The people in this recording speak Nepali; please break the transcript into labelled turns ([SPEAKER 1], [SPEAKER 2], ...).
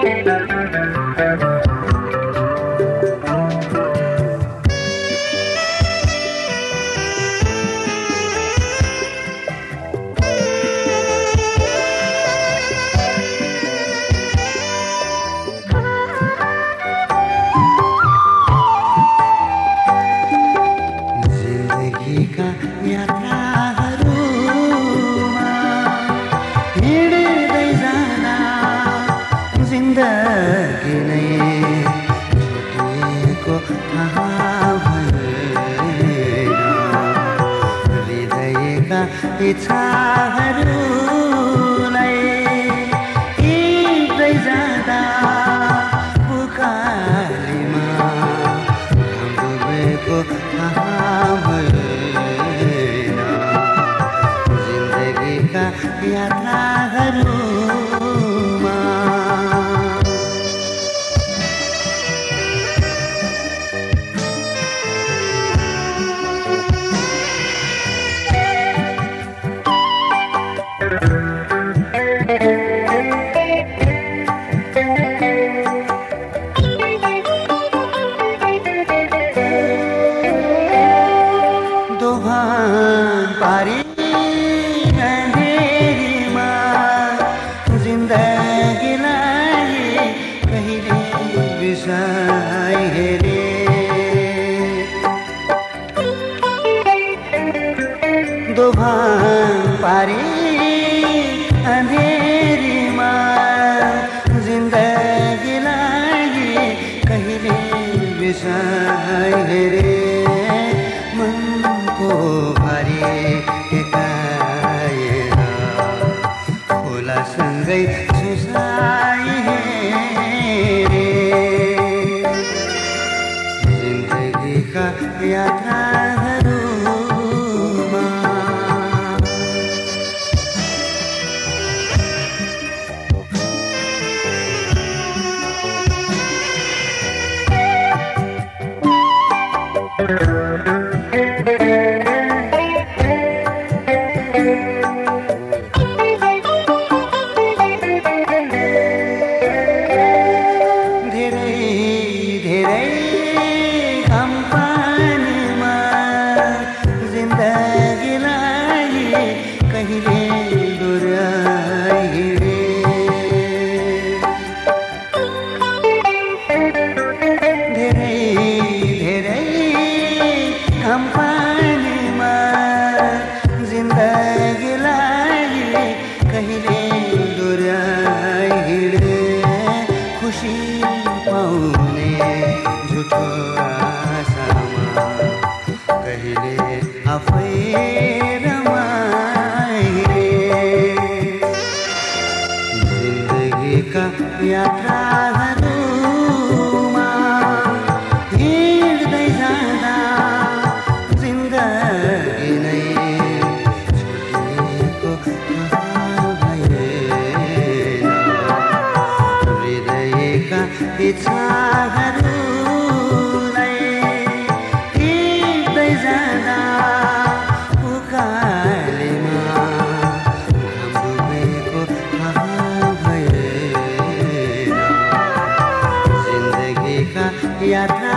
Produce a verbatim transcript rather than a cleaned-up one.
[SPEAKER 1] इच्छाहरूलाई हिँड्दै जाँदा उकालीमा हाम्रो गएको थाहा भएन जिन्दगीका यात्राहरूमा दोभान पारी अँधेरीमा जिन्दगीलाई कहिले बिसाइ हेरे मनको भारी टेकाएर खोलासँगै सुसाइ हेरे जिन्दगीका यात्राहरू यात्राहरूमा हिँड्दै जाँदा जिन्दगी नै छुटिएको थाहा भएन हृदयका इच्छाहरूलाई हिँड्दै जाँदा उकालीमा घाम डुबेको थाहा भएन यात्रा